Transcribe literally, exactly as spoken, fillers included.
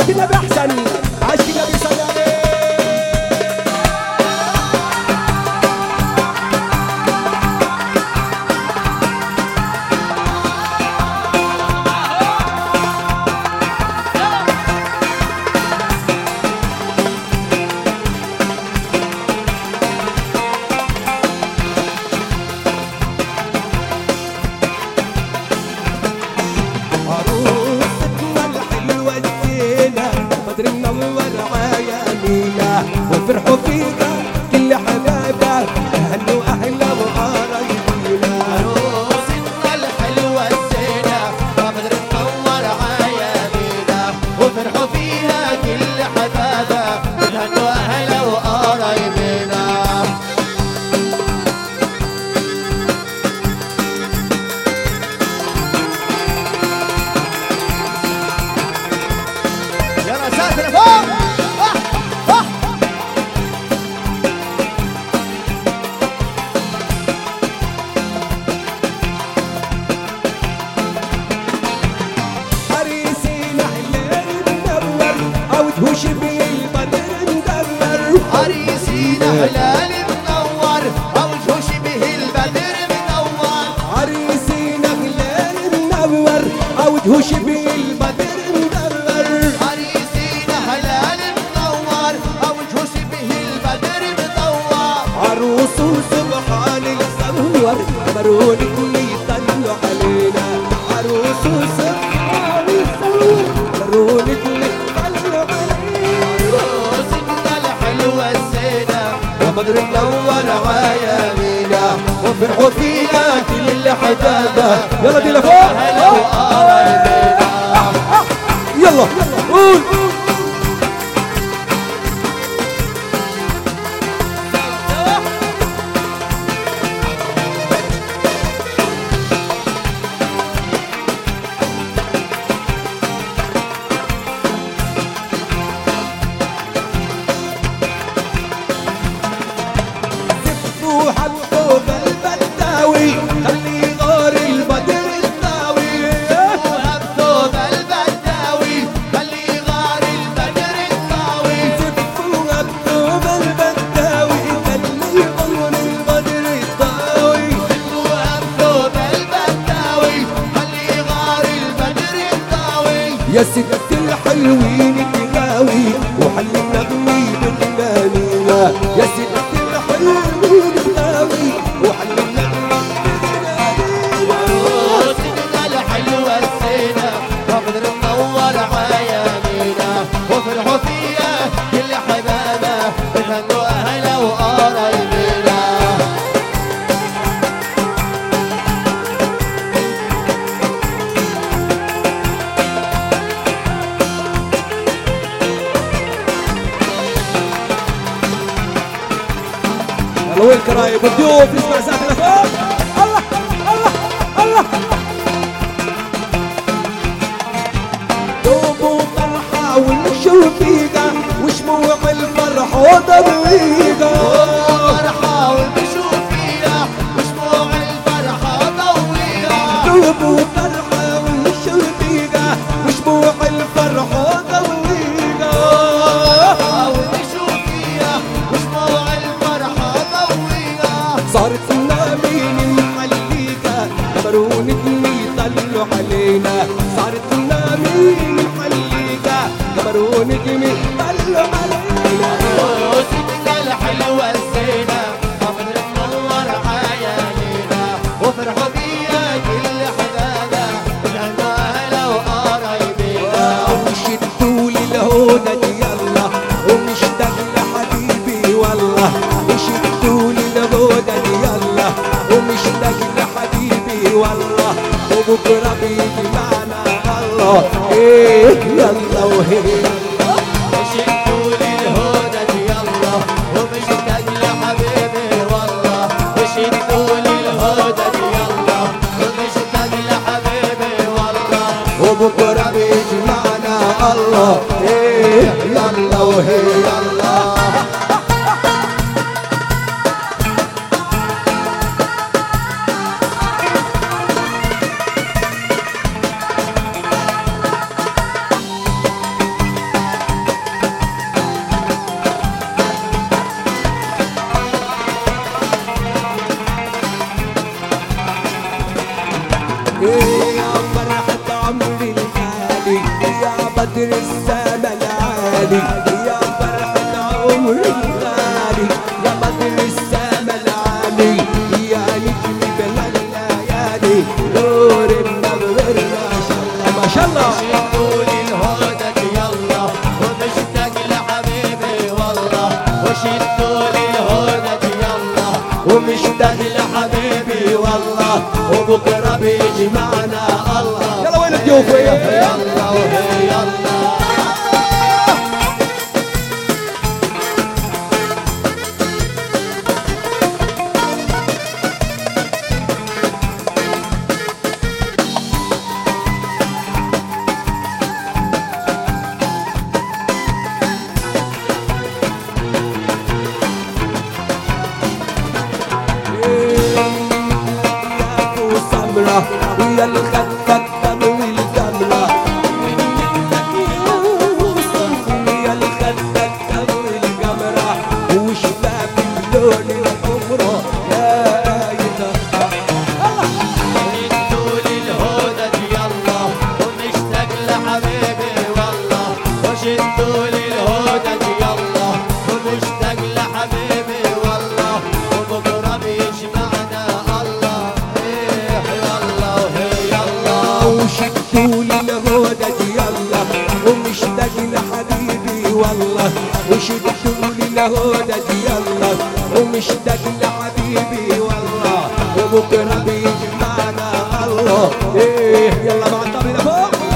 النبي احسن، عاشق النبي صلى عليه. وفرحوا فينا كل حبايبنا هنوا اهلا وقرايبنا. عروستنا الحلوه الزينه بدر تنور عيامينا وفرحوا فيها كل حبايبنا هنوا اهلا وقرايبنا. يلا ساتر فوق. وش بيه البدر مدمر، عريسينا هلال منور وجهه شبه البدر منور. عريسينا هلال منور وجهه شبه البدر مدمر. عريسينا هلال منور وجهه شبه البدر منور. عروس سبحان الصور مرونك اللي يطلوا علينا. عروس سبحان الصور مرونك اللي بدر منور عيامينا وفرحوا فينا كل حبابه. يلا دي لفوق يلا قول. يا ست الحلوين تلاوي وحل النغمي بالغنيمة. يا ست الحلوين تلاوي وحل النغمي بالغنيمة. عروستنا الحلوة الزينة وبدر منور عيامينا وفرحوا فيها كل حبابة بهنوا أهلا وقرايبنا. وين الكرايب والضيوف نسمع ساعة فوق. الله الله الله دوب وفرحة ونشوفيها وشموع الفرحة وضويها. فرحة ونشوفيها وشموع الفرحة ضويها. دوب وفرحة ونشوفيها وشموع الفرحة وضويها. ونشوفيها وشموع الفرحة ضويها. صارت لنا مين نحليها مرونك يطلوا علينا. صارت لنا مين نحليها مرونك يطلوا علينا. عروستنا الحلوة الزينة وبدر منور عيامينا وفرحوا بيها كل حبابة بهنوا أهلا وقرايبنا. وشدوا لي الهدى يلا ومشتاق لحبيبي والله. وشدوا لي الهدى يلا ومشتاق لحبيبي والله. وبكره بيجي معنا الله ايه يلا وهي. وشدوا لي الهدى يلا ومشتاق لحبيبي والله. وشدوا لي الهدى يلا ومشتاق لحبيبي والله. وبكره بيجي معنا الله ايه يلا وهي يلا. بدر السما العالي يا فرحة عمري الغالي يا بدر السما العالي يا نجم بلا الليالي نور منور ما شاء الله ما شاء الله شدوا لي الهدى يلا ومشتاق لحبيبي والله وشدوا لي الهدى يلا ومشتاق لحبيبي والله وبكره بيجمعنا الله يلا وين الضيوف وين يلا وهي يلا ويا الخفة الدم والجمرة ويا الخفة الدم والجمرة وشباب اللون الحمرا يا آيتها شدوا لي الهدى يلا ومشتاق لحبيبي والله وشدوا لي الهدى يلا ومشتاق لحبيبي والله وبكره بيجمعنا الله ايه يلا وهي يلا وشدوا لي الهدى يلا ومشتاق لحبيبي والله وشدوا لي الهدى يلا ومشتاق